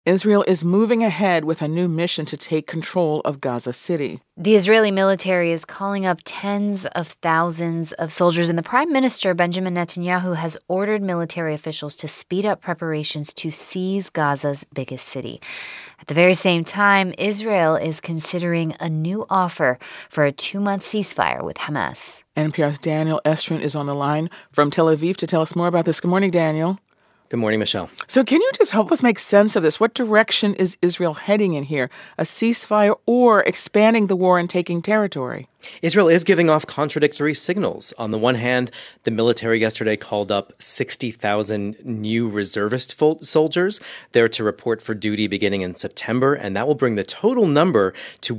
Israel is moving ahead with a new mission to take control of Gaza City. The Israeli military is calling up tens of thousands of soldiers, and the Prime Minister, Benjamin Netanyahu, has ordered military officials to speed up preparations to seize Gaza's biggest city. At the very same time, Israel is considering a new offer for a 2-month ceasefire with Hamas. NPR's Daniel Estrin is on the line from Tel Aviv to tell us more about this. Good morning, Daniel. Good morning, Michelle. So can you just help us make sense of this? What direction is Israel heading in here? A ceasefire or expanding the war and taking territory? Israel is giving off contradictory signals. On the one hand, the military yesterday called up 60,000 new reservist soldiers. They're to report for duty beginning in September, and that will bring the total number to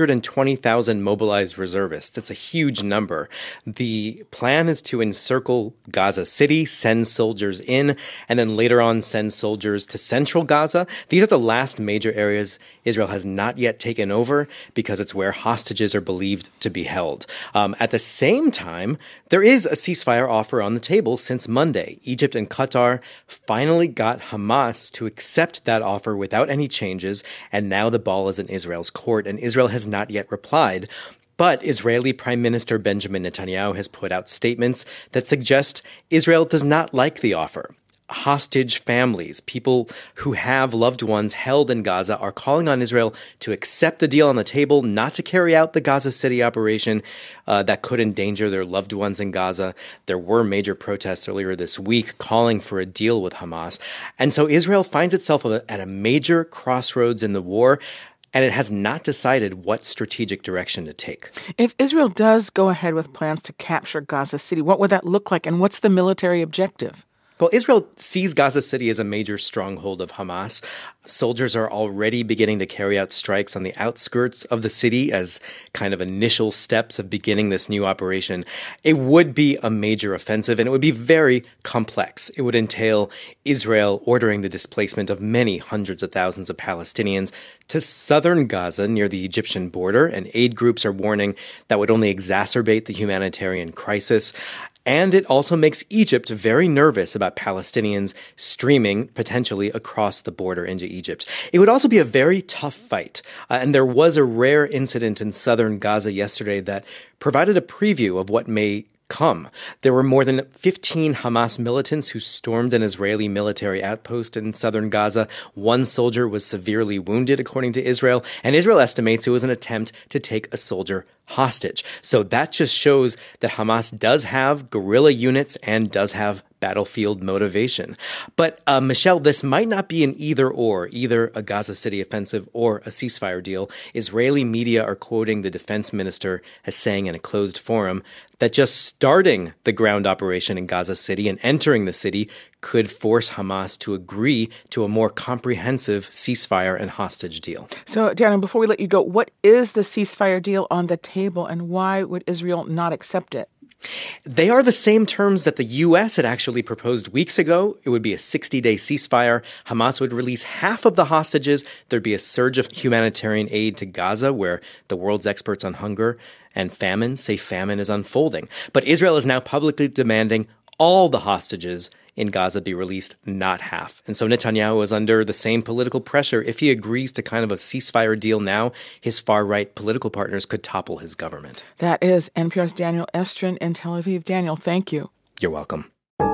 120,000 mobilized reservists. That's a huge number. The plan is to encircle Gaza City, send soldiers in, and then later on send soldiers to central Gaza. These are the last major areas Israel has not yet taken over because it's where hostages are believed to be held. At the same time, there is a ceasefire offer on the table since Monday. Egypt and Qatar finally got Hamas to accept that offer without any changes, and now the ball is in Israel's court, and Israel has not yet replied. But Israeli Prime Minister Benjamin Netanyahu has put out statements that suggest Israel does not like the offer. Hostage families, people who have loved ones held in Gaza, are calling on Israel to accept the deal on the table, not to carry out the Gaza City operation that could endanger their loved ones in Gaza. There were major protests earlier this week calling for a deal with Hamas. And so Israel finds itself at a major crossroads in the war, and it has not decided what strategic direction to take. If Israel does go ahead with plans to capture Gaza City, what would that look like, and what's the military objective? Well, Israel sees Gaza City as a major stronghold of Hamas. Soldiers are already beginning to carry out strikes on the outskirts of the city as kind of initial steps of beginning this new operation. It would be a major offensive, and it would be very complex. It would entail Israel ordering the displacement of many hundreds of thousands of Palestinians to southern Gaza near the Egyptian border, and aid groups are warning that would only exacerbate the humanitarian crisis. And it also makes Egypt very nervous about Palestinians streaming potentially across the border into Egypt. It would also be a very tough fight. And there was a rare incident in southern Gaza yesterday that provided a preview of what may come. There were more than 15 Hamas militants who stormed an Israeli military outpost in southern Gaza. One soldier was severely wounded, according to Israel, and Israel estimates it was an attempt to take a soldier hostage. So that just shows that Hamas does have guerrilla units and does have battlefield motivation. But Michelle, this might not be an either-or, either a Gaza City offensive or a ceasefire deal. Israeli media are quoting the defense minister as saying in a closed forum that just starting the ground operation in Gaza City and entering the city could force Hamas to agree to a more comprehensive ceasefire and hostage deal. So, Daniel, before we let you go, what is the ceasefire deal on the table, and why would Israel not accept it? They are the same terms that the U.S. had actually proposed weeks ago. It would be a 60-day ceasefire. Hamas would release half of the hostages. There'd be a surge of humanitarian aid to Gaza, where the world's experts on hunger and famine say famine is unfolding. But Israel is now publicly demanding all the hostages in Gaza be released, not half. And so Netanyahu is under the same political pressure. If he agrees to kind of a ceasefire deal now, his far-right political partners could topple his government. That is NPR's Daniel Estrin in Tel Aviv. Daniel, thank you. You're welcome.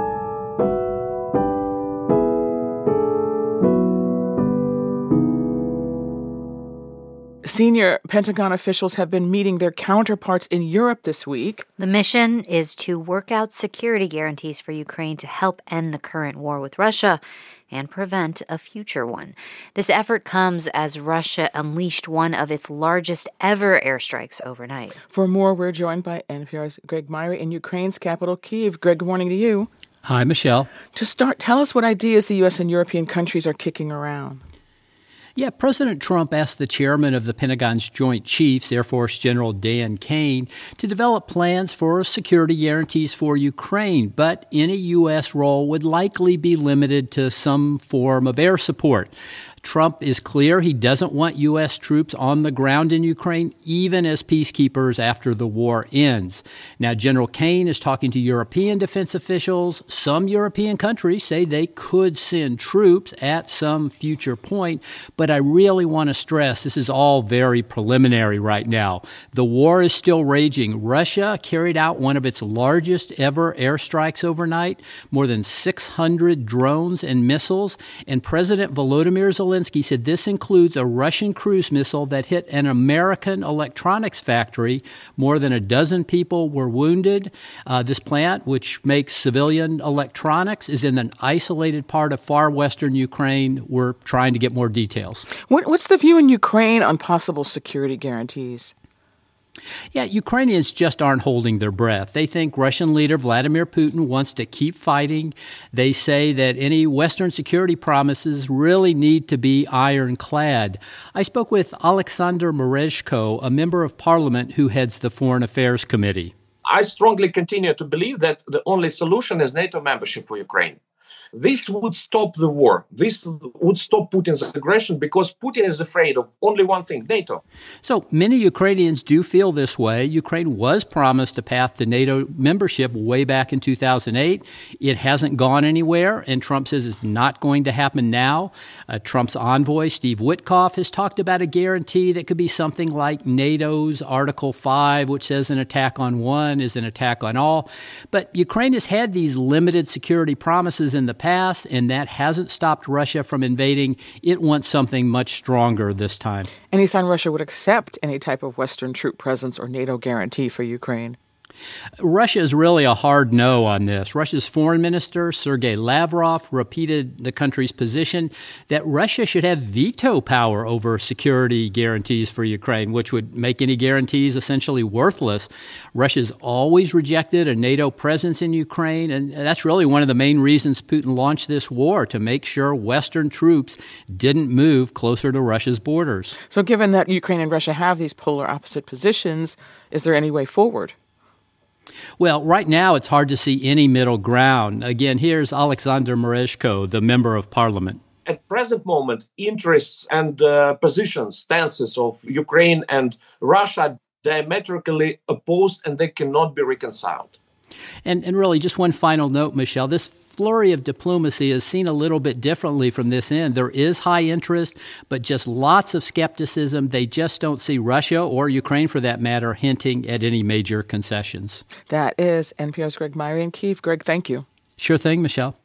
Senior Pentagon officials have been meeting their counterparts in Europe this week. The mission is to work out security guarantees for Ukraine to help end the current war with Russia and prevent a future one. This effort comes as Russia unleashed one of its largest ever airstrikes overnight. For more, we're joined by NPR's Greg Myrie in Ukraine's capital, Kyiv. Greg, good morning to you. Hi, Michelle. To start, tell us what ideas the U.S. and European countries are kicking around. Yeah, President Trump asked the chairman of the Pentagon's Joint Chiefs, Air Force General Dan Kane, to develop plans for security guarantees for Ukraine, but any U.S. role would likely be limited to some form of air support. Trump is clear he doesn't want U.S. troops on the ground in Ukraine, even as peacekeepers after the war ends. Now, General Kaine is talking to European defense officials. Some European countries say they could send troops at some future point, but I really want to stress this is all very preliminary right now. The war is still raging. Russia carried out one of its largest ever airstrikes overnight, more than 600 drones and missiles, and President Volodymyr Zelensky said this includes a Russian cruise missile that hit an American electronics factory. More than a dozen people were wounded. This plant, which makes civilian electronics, is in an isolated part of far western Ukraine. We're trying to get more details. What's the view in Ukraine on possible security guarantees? Yeah, Ukrainians just aren't holding their breath. They think Russian leader Vladimir Putin wants to keep fighting. They say that any Western security promises really need to be ironclad. I spoke with Alexander Merezhko, a member of parliament who heads the Foreign Affairs Committee. I strongly continue to believe that the only solution is NATO membership for Ukraine. This would stop the war. This would stop Putin's aggression because Putin is afraid of only one thing, NATO. So many Ukrainians do feel this way. Ukraine was promised a path to NATO membership way back in 2008. It hasn't gone anywhere, and Trump says it's not going to happen now. Trump's envoy, Steve Witkoff, has talked about a guarantee that could be something like NATO's Article 5, which says an attack on one is an attack on all. But Ukraine has had these limited security promises in the past, and that hasn't stopped Russia from invading. It wants something much stronger this time. Any sign Russia would accept any type of Western troop presence or NATO guarantee for Ukraine? Russia is really a hard no on this. Russia's foreign minister, Sergei Lavrov, repeated the country's position that Russia should have veto power over security guarantees for Ukraine, which would make any guarantees essentially worthless. Russia's always rejected a NATO presence in Ukraine, and that's really one of the main reasons Putin launched this war, to make sure Western troops didn't move closer to Russia's borders. So given that Ukraine and Russia have these polar opposite positions, is there any way forward? Well, right now it's hard to see any middle ground. Again, here's Alexander Merezhko, the member of parliament. At present moment, interests and positions, stances of Ukraine and Russia are diametrically opposed, and they cannot be reconciled. And really, just one final note, Michelle, this flurry of diplomacy is seen a little bit differently from this end. There is high interest, but just lots of skepticism. They just don't see Russia, or Ukraine for that matter, hinting at any major concessions. That is NPR's Greg Myre in Kyiv. Greg, thank you. Sure thing, Michelle.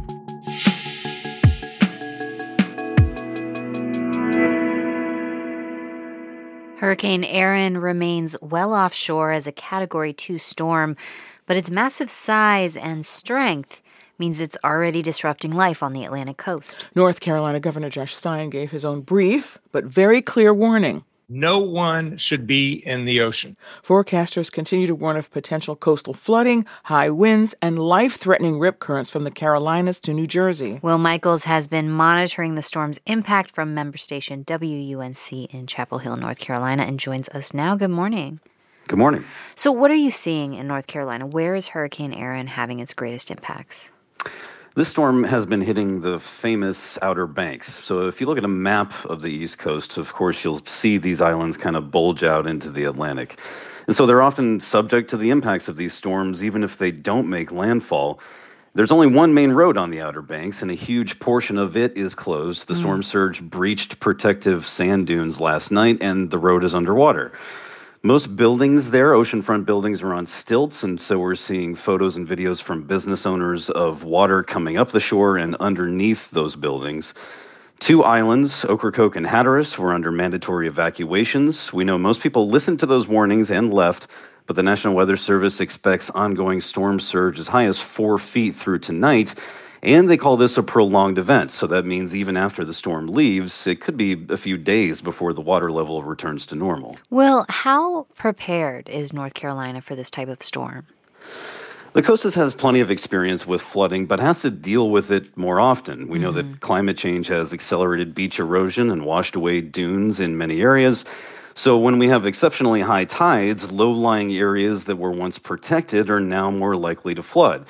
Hurricane Erin remains well offshore as a Category 2 storm, but its massive size and strength means it's already disrupting life on the Atlantic coast. North Carolina Governor Josh Stein gave his own brief but very clear warning. No one should be in the ocean. Forecasters continue to warn of potential coastal flooding, high winds, and life-threatening rip currents from the Carolinas to New Jersey. Will Michaels has been monitoring the storm's impact from member station WUNC in Chapel Hill, North Carolina, and joins us now. Good morning. Good morning. So what are you seeing in North Carolina? Where is Hurricane Erin having its greatest impacts? This storm has been hitting the famous Outer Banks. So if you look at a map of the East Coast, of course, you'll see these islands kind of bulge out into the Atlantic. And so they're often subject to the impacts of these storms, even if they don't make landfall. There's only one main road on the Outer Banks, and a huge portion of it is closed. The storm surge breached protective sand dunes last night, and the road is underwater. Most buildings there, oceanfront buildings, are on stilts, and so we're seeing photos and videos from business owners of water coming up the shore and underneath those buildings. 2 islands, Ocracoke and Hatteras, were under mandatory evacuations. We know most people listened to those warnings and left, but the National Weather Service expects ongoing storm surge as high as 4 feet through tonight. And they call this a prolonged event, so that means even after the storm leaves, it could be a few days before the water level returns to normal. Well, how prepared is North Carolina for this type of storm? The coast has plenty of experience with flooding, but has to deal with it more often. We know that climate change has accelerated beach erosion and washed away dunes in many areas. So when we have exceptionally high tides, low-lying areas that were once protected are now more likely to flood.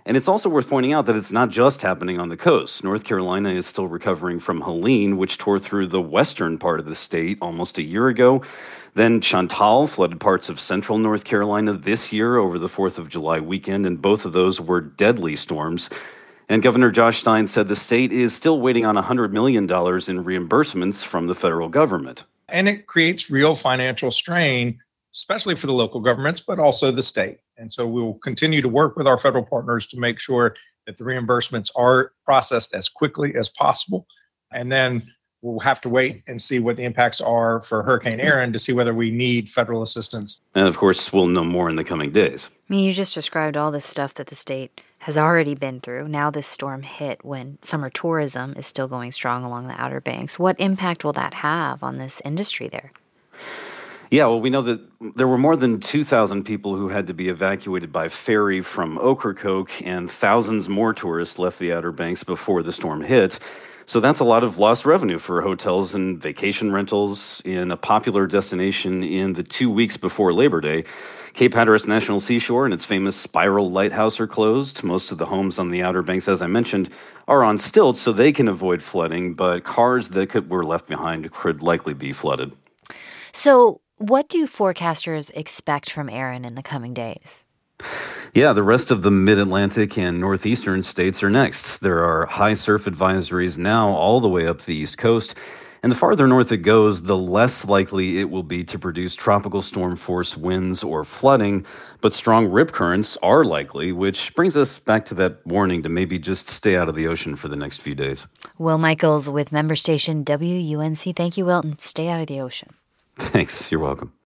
And it's also worth pointing out that it's not just happening on the coast. North Carolina is still recovering from Helene, which tore through the western part of the state almost a year ago. Then Chantal flooded parts of central North Carolina this year over the 4th of July weekend, and both of those were deadly storms. And Governor Josh Stein said the state is still waiting on $100 million in reimbursements from the federal government. And it creates real financial strain, especially for the local governments, but also the state. And so we will continue to work with our federal partners to make sure that the reimbursements are processed as quickly as possible. And then we'll have to wait and see what the impacts are for Hurricane Erin to see whether we need federal assistance. And of course, we'll know more in the coming days. I mean, you just described all this stuff that the state has already been through. Now this storm hit when summer tourism is still going strong along the Outer Banks. What impact will that have on this industry there? Yeah, well, we know that there were more than 2,000 people who had to be evacuated by ferry from Ocracoke, and thousands more tourists left the Outer Banks before the storm hit. So that's a lot of lost revenue for hotels and vacation rentals in a popular destination in the 2 weeks before Labor Day. Cape Hatteras National Seashore and its famous Spiral Lighthouse are closed. Most of the homes on the Outer Banks, as I mentioned, are on stilts so they can avoid flooding, but cars that were left behind could likely be flooded. So what do forecasters expect from Erin in the coming days? Yeah, the rest of the mid-Atlantic and northeastern states are next. There are high surf advisories now all the way up the East Coast. And the farther north it goes, the less likely it will be to produce tropical storm force winds or flooding. But strong rip currents are likely, which brings us back to that warning to maybe just stay out of the ocean for the next few days. Will Michaels with member station WUNC. Thank you, Wilton. Stay out of the ocean. Thanks. You're welcome.